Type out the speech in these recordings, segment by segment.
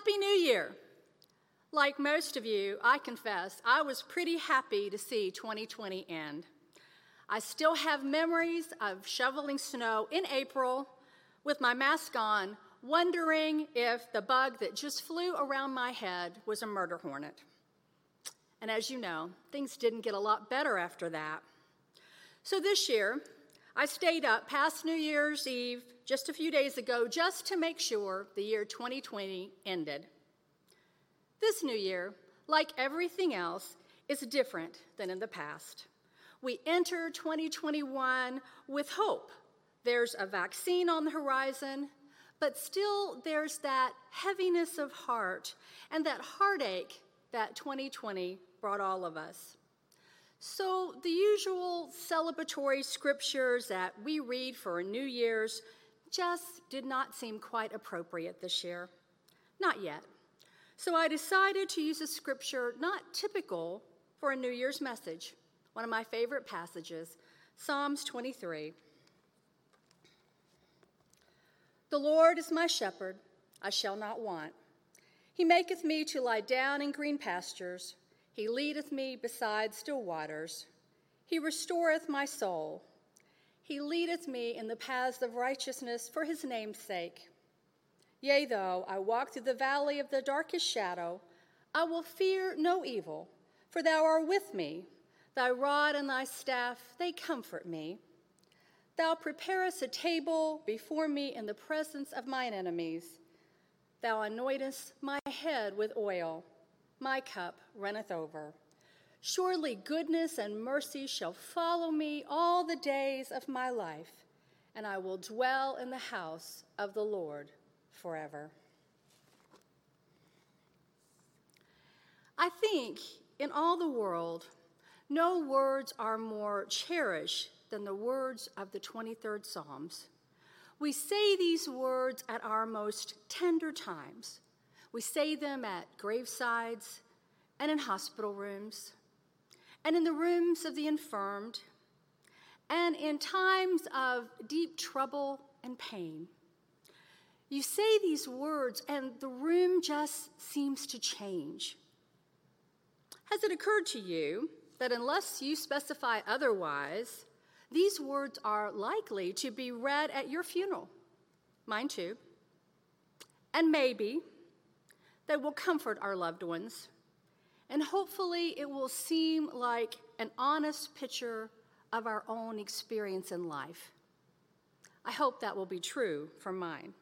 Happy New Year! Like most of you, I confess, I was pretty happy to see 2020 end. I still have memories of shoveling snow in April with my mask on, wondering if the bug that just flew around my head was a murder hornet. And as you know, things didn't get a lot better after that. So this year, I stayed up past New Year's Eve just a few days ago just to make sure the year 2020 ended. This new year, like everything else, is different than in the past. We enter 2021 with hope. There's a vaccine on the horizon, but still there's that heaviness of heart and that heartache that 2020 brought all of us. So the usual celebratory scriptures that we read for New Year's just did not seem quite appropriate this year. Not yet. So I decided to use a scripture not typical for a New Year's message, one of my favorite passages, Psalms 23. The Lord is my shepherd, I shall not want. He maketh me to lie down in green pastures. He leadeth me beside still waters. He restoreth my soul. He leadeth me in the paths of righteousness for his name's sake. Yea, though I walk through the valley of the darkest shadow, I will fear no evil, for thou art with me. Thy rod and thy staff, they comfort me. Thou preparest a table before me in the presence of mine enemies. Thou anointest my head with oil. My cup runneth over. Surely goodness and mercy shall follow me all the days of my life, and I will dwell in the house of the Lord forever. I think in all the world, no words are more cherished than the words of the 23rd Psalms. We say these words at our most tender times. We say them at gravesides and in hospital rooms and in the rooms of the infirmed and in times of deep trouble and pain. You say these words and the room just seems to change. Has it occurred to you that unless you specify otherwise, these words are likely to be read at your funeral? Mine too. And maybe they will comfort our loved ones, and hopefully it will seem like an honest picture of our own experience in life. I hope that will be true for mine.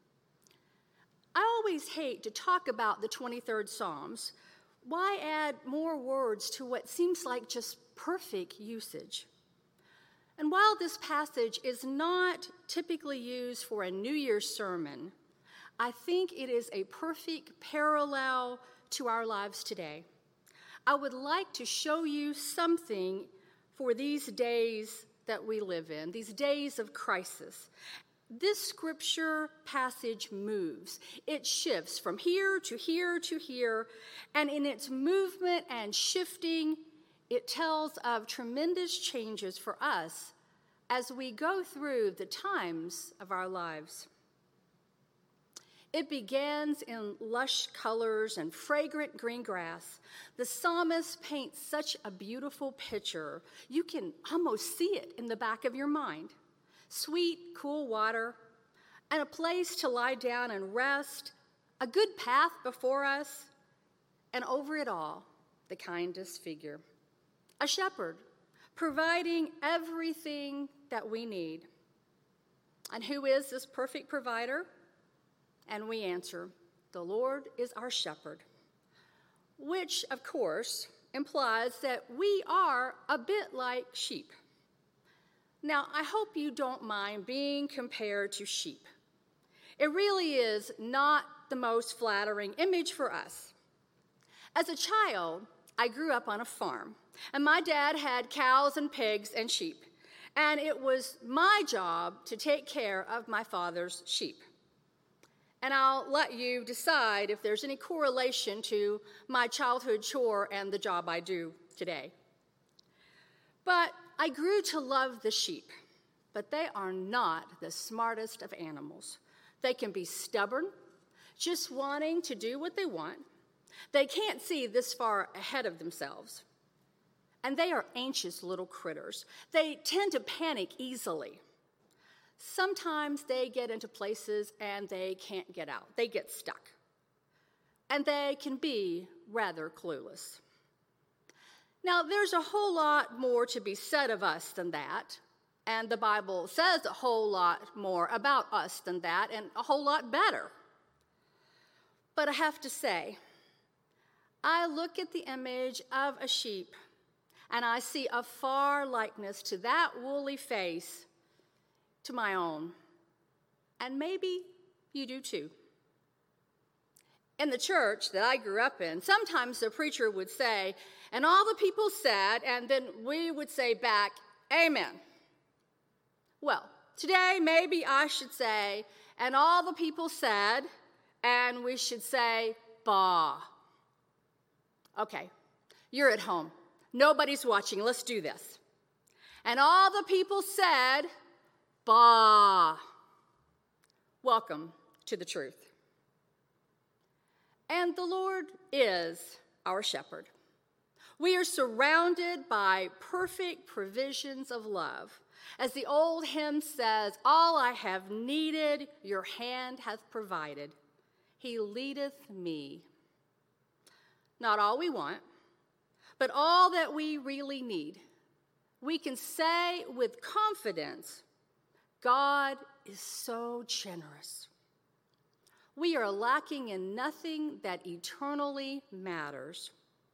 I always hate to talk about the 23rd Psalms. Why add more words to what seems like just perfect usage? And while this passage is not typically used for a New Year's sermon, I think it is a perfect parallel to our lives today. I would like to show you something for these days that we live in, these days of crisis. This scripture passage moves. It shifts from here to here to here, and in its movement and shifting, it tells of tremendous changes for us as we go through the times of our lives. It begins in lush colors and fragrant green grass. The psalmist paints such a beautiful picture. You can almost see it in the back of your mind. Sweet, cool water, and a place to lie down and rest, a good path before us, and over it all, the kindest figure. A shepherd, providing everything that we need. And who is this perfect provider? And we answer, the Lord is our shepherd, which, of course, implies that we are a bit like sheep. Now, I hope you don't mind being compared to sheep. It really is not the most flattering image for us. As a child, I grew up on a farm, and my dad had cows and pigs and sheep, and it was my job to take care of my father's sheep. And I'll let you decide if there's any correlation to my childhood chore and the job I do today. But I grew to love the sheep, but they are not the smartest of animals. They can be stubborn, just wanting to do what they want. They can't see this far ahead of themselves. And they are anxious little critters. They tend to panic easily. Sometimes they get into places and they can't get out. They get stuck. And they can be rather clueless. Now, there's a whole lot more to be said of us than that. And the Bible says a whole lot more about us than that, and a whole lot better. But I have to say, I look at the image of a sheep, and I see a far likeness to that woolly face to my own. And maybe you do too. In the church that I grew up in, sometimes the preacher would say, and all the people said, and then we would say back, amen. Well, today maybe I should say, and all the people said, and we should say, bah. Okay, you're at home. Nobody's watching. Let's do this. And all the people said, bah. Welcome to the truth. And the Lord is our shepherd. We are surrounded by perfect provisions of love. As the old hymn says, all I have needed, your hand hath provided. He leadeth me. Not all we want, but all that we really need. We can say with confidence, God is so generous. We are lacking in nothing that eternally matters.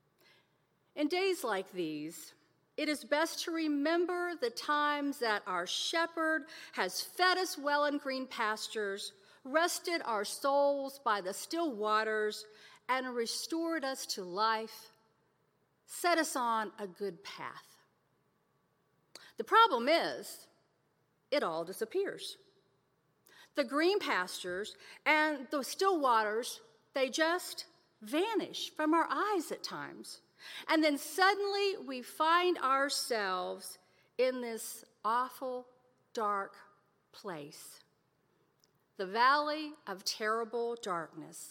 In days like these, it is best to remember the times that our shepherd has fed us well in green pastures, rested our souls by the still waters, and restored us to life, set us on a good path. The problem is, it all disappears. The green pastures and the still waters, they just vanish from our eyes at times. And then suddenly we find ourselves in this awful, dark place. The valley of terrible darkness.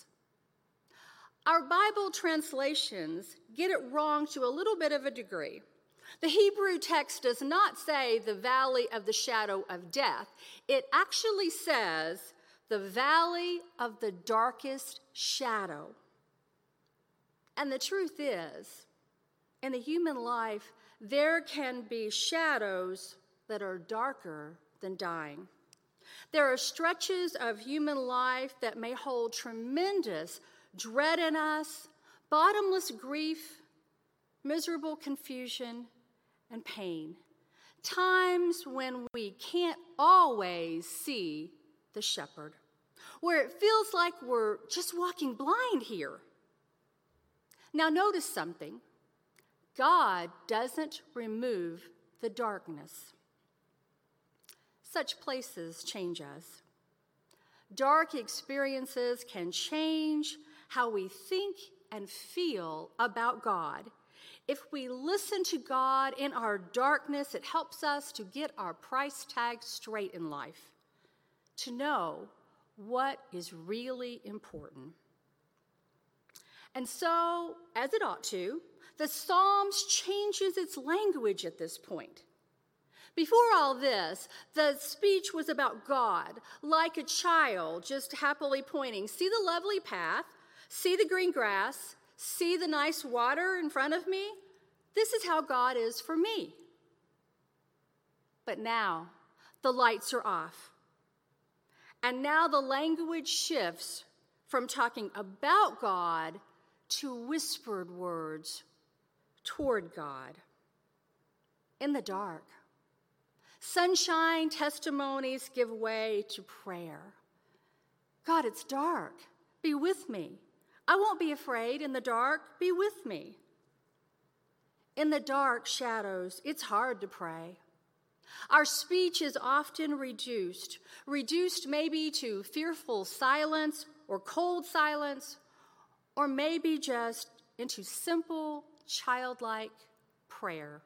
Our Bible translations get it wrong to a little bit of a degree. The Hebrew text does not say the valley of the shadow of death. It actually says the valley of the darkest shadow. And the truth is, in the human life, there can be shadows that are darker than dying. There are stretches of human life that may hold tremendous dread in us, bottomless grief, miserable confusion, and pain. Times when we can't always see the shepherd, where it feels like we're just walking blind here. Now notice something. God doesn't remove the darkness. Such places change us. Dark experiences can change how we think and feel about God. If we listen to God in our darkness, it helps us to get our price tag straight in life, to know what is really important. And so, as it ought to, the Psalms changes its language at this point. Before all this, the speech was about God, like a child just happily pointing, see the lovely path, see the green grass, see the nice water in front of me? This is how God is for me. But now, the lights are off. And now the language shifts from talking about God to whispered words toward God. In the dark, sunshine testimonies give way to prayer. God, it's dark. Be with me. I won't be afraid in the dark. Be with me. In the dark shadows, it's hard to pray. Our speech is often reduced maybe to fearful silence or cold silence, or maybe just into simple, childlike prayer.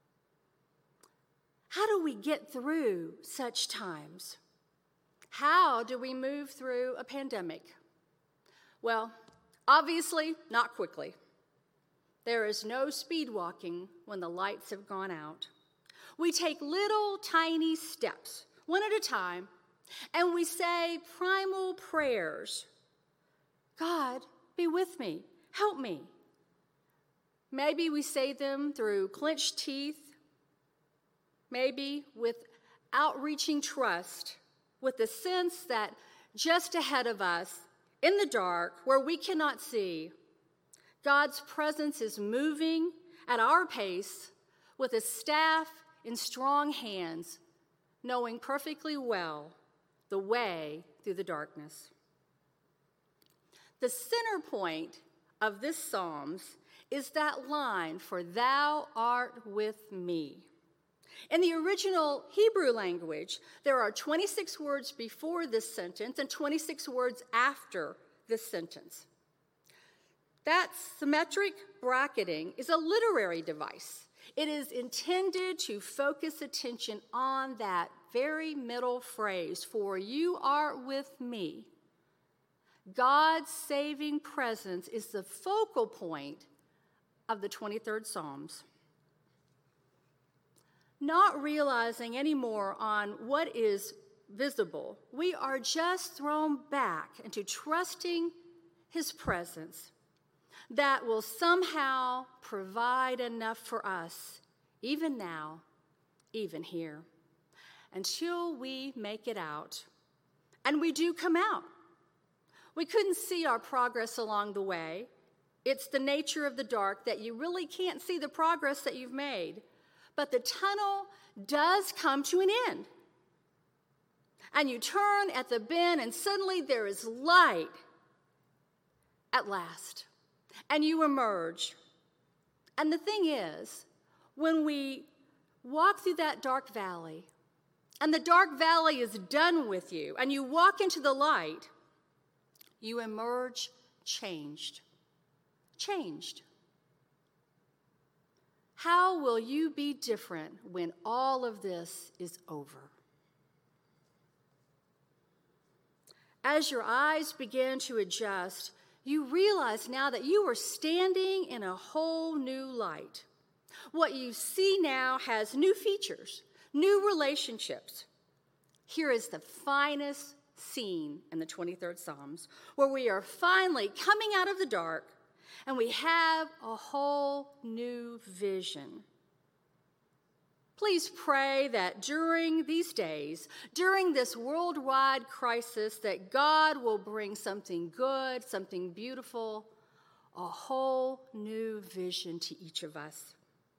How do we get through such times? How do we move through a pandemic? Well, obviously, not quickly. There is no speed walking when the lights have gone out. We take little tiny steps, one at a time, and we say primal prayers. God, be with me. Help me. Maybe we say them through clenched teeth, maybe with outreaching trust, with the sense that just ahead of us, in the dark, where we cannot see, God's presence is moving at our pace with a staff in strong hands, knowing perfectly well the way through the darkness. The center point of this Psalms is that line, "For thou art with me." In the original Hebrew language, there are 26 words before this sentence and 26 words after this sentence. That symmetric bracketing is a literary device. It is intended to focus attention on that very middle phrase, "For you are with me." God's saving presence is the focal point of the 23rd Psalms. Not realizing anymore on what is visible, we are just thrown back into trusting his presence that will somehow provide enough for us, even now, even here, until we make it out. And we do come out. We couldn't see our progress along the way. It's the nature of the dark that you really can't see the progress that you've made. But the tunnel does come to an end. And you turn at the bend, and suddenly there is light at last. And you emerge. And the thing is, when we walk through that dark valley, and the dark valley is done with you, and you walk into the light, you emerge changed. Changed. How will you be different when all of this is over? As your eyes begin to adjust, you realize now that you are standing in a whole new light. What you see now has new features, new relationships. Here is the finest scene in the 23rd Psalms, where we are finally coming out of the dark and we have a whole new vision. Please pray that during these days, during this worldwide crisis, that God will bring something good, something beautiful, a whole new vision to each of us.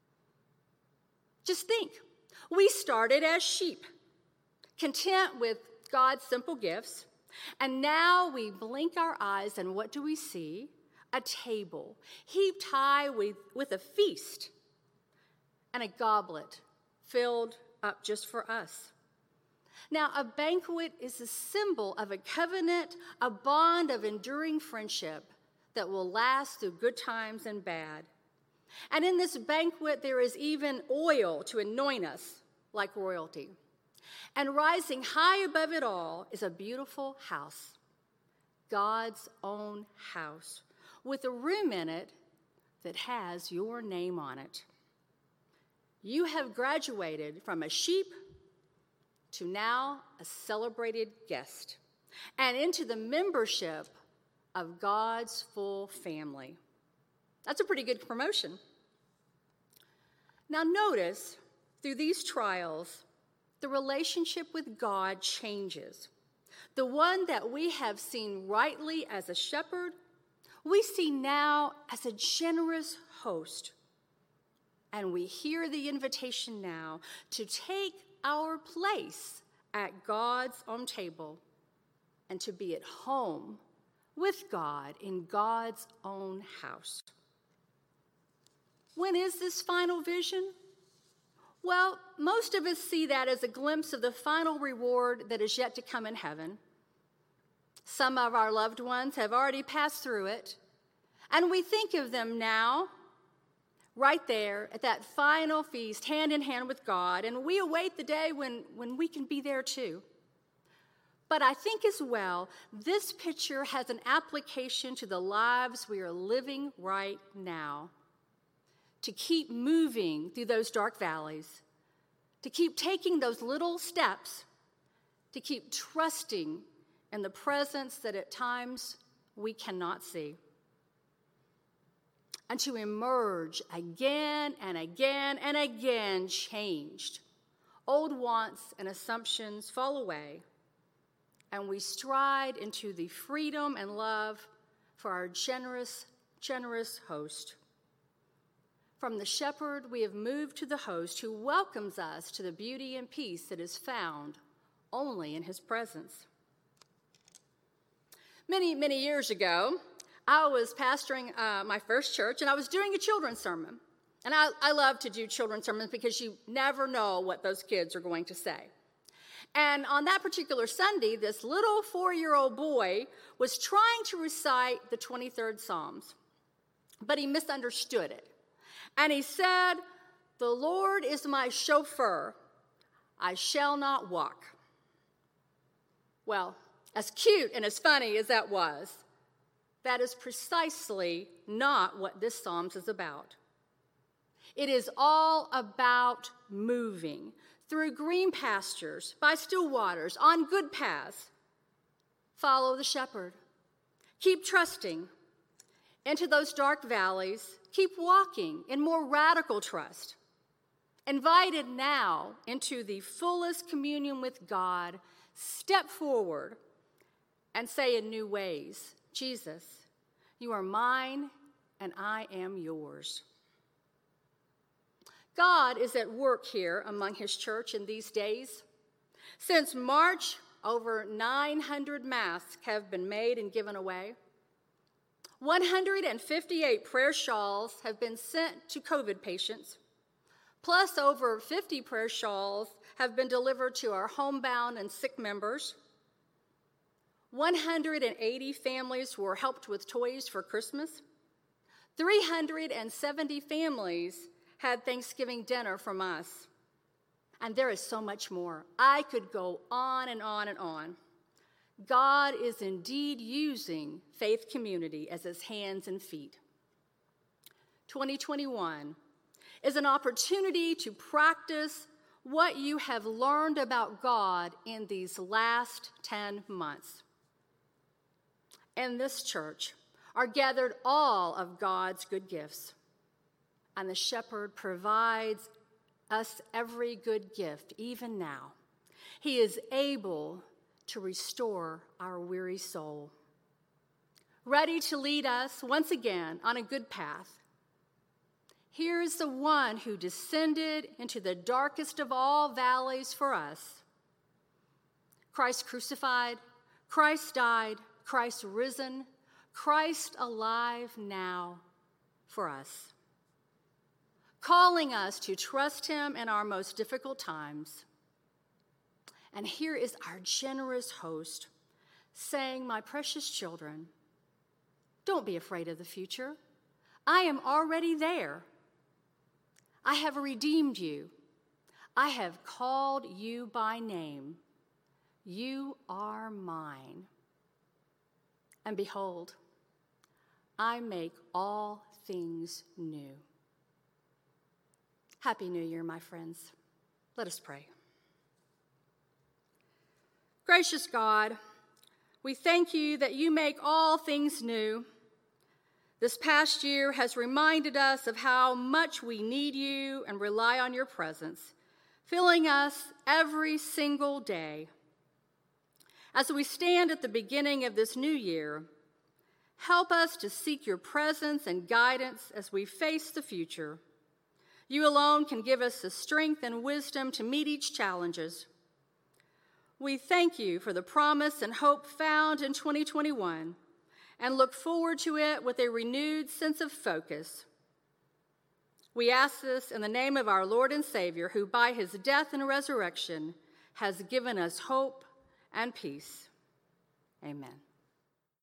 Just think, we started as sheep, content with God's simple gifts, and now we blink our eyes, and what do we see? A table heaped high with a feast and a goblet filled up just for us. Now, a banquet is a symbol of a covenant, a bond of enduring friendship that will last through good times and bad. And in this banquet, there is even oil to anoint us like royalty. And rising high above it all is a beautiful house, God's own house, with a room in it that has your name on it. You have graduated from a sheep to now a celebrated guest, and into the membership of God's full family. That's a pretty good promotion. Now notice, through these trials, the relationship with God changes. The one that we have seen rightly as a shepherd, we see now as a generous host. And we hear the invitation now to take our place at God's own table and to be at home with God in God's own house. When is this final vision? Well, most of us see that as a glimpse of the final reward that is yet to come in heaven. Some of our loved ones have already passed through it, and we think of them now, right there at that final feast, hand in hand with God, and we await the day when we can be there too. But I think as well, this picture has an application to the lives we are living right now. To keep moving through those dark valleys, to keep taking those little steps, to keep trusting in the presence that at times we cannot see, and to emerge again and again and again changed. Old wants and assumptions fall away, and we stride into the freedom and love for our generous, generous host. From the shepherd, we have moved to the host who welcomes us to the beauty and peace that is found only in his presence. Many, many years ago, I was pastoring my first church, and I was doing a children's sermon. And I love to do children's sermons because you never know what those kids are going to say. And on that particular Sunday, this little 4-year-old boy was trying to recite the 23rd Psalms, but he misunderstood it. And he said, "The Lord is my chauffeur. I shall not walk." Well, as cute and as funny as that was, that is precisely not what this Psalms is about. It is all about moving through green pastures, by still waters, on good paths. Follow the shepherd. Keep trusting. Into those dark valleys, keep walking in more radical trust. Invited now into the fullest communion with God, step forward and say in new ways, "Jesus, you are mine and I am yours." God is at work here among his church in these days. Since March, over 900 masks have been made and given away. 158 prayer shawls have been sent to COVID patients, plus over 50 prayer shawls have been delivered to our homebound and sick members. 180 families were helped with toys for Christmas. 370 families had Thanksgiving dinner from us. And there is so much more. I could go on and on and on. God is indeed using Faith Community as his hands and feet. 2021 is an opportunity to practice what you have learned about God in these last 10 months. In this church are gathered all of God's good gifts, and the shepherd provides us every good gift, even now. He is able to restore our weary soul, ready to lead us once again on a good path. Here is the one who descended into the darkest of all valleys for us. Christ crucified, Christ died, Christ risen, Christ alive now for us, calling us to trust him in our most difficult times. And here is our generous host saying, "My precious children, don't be afraid of the future. I am already there. I have redeemed you. I have called you by name. You are mine. And behold, I make all things new." Happy New Year, my friends. Let us pray. Gracious God, we thank you that you make all things new. This past year has reminded us of how much we need you and rely on your presence, filling us every single day. As we stand at the beginning of this new year, help us to seek your presence and guidance as we face the future. You alone can give us the strength and wisdom to meet each challenges. We thank you for the promise and hope found in 2021 and look forward to it with a renewed sense of focus. We ask this in the name of our Lord and Savior, who by his death and resurrection has given us hope and peace. Amen.